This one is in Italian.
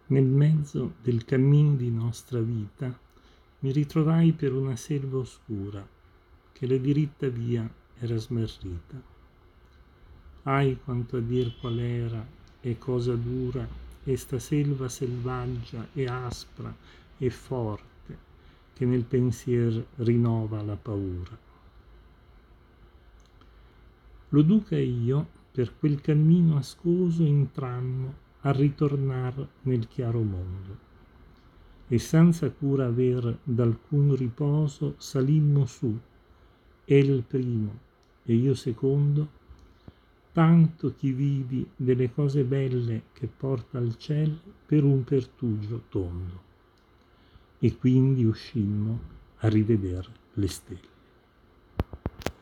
Nel mezzo del cammin di nostra vita mi ritrovai per una selva oscura che la diritta via era smarrita. Ahi quanto a dir qual era e cosa dura esta selva selvaggia e aspra e forte che nel pensier rinnova la paura. Lo duca e io per quel cammino ascoso intrammo a ritornar nel chiaro mondo e senza cura aver d'alcun riposo salimmo su, el primo e io secondo, tanto chi vidi delle cose belle che porta al ciel per un pertugio tondo, e quindi uscimmo a riveder le stelle.